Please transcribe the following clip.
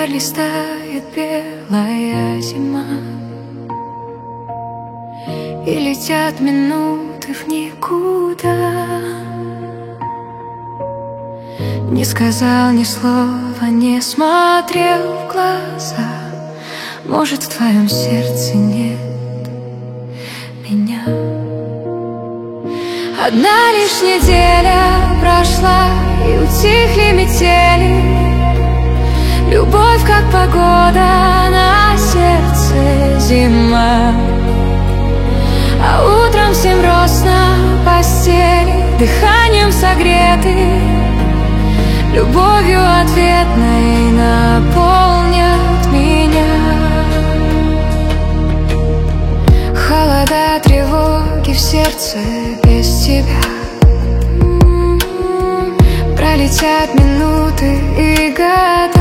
Пролистает белая зима, и летят минуты в никуда. Не сказал ни слова, не смотрел в глаза. Может, в твоем сердце нет меня. Одна лишь неделя прошла, и утихли метели. Любовь, как погода, на сердце зима. А утром всем рост на постели, дыханием согреты, любовью ответной наполнят меня. Холода, тревоги в сердце без тебя. Пролетят минуты и года.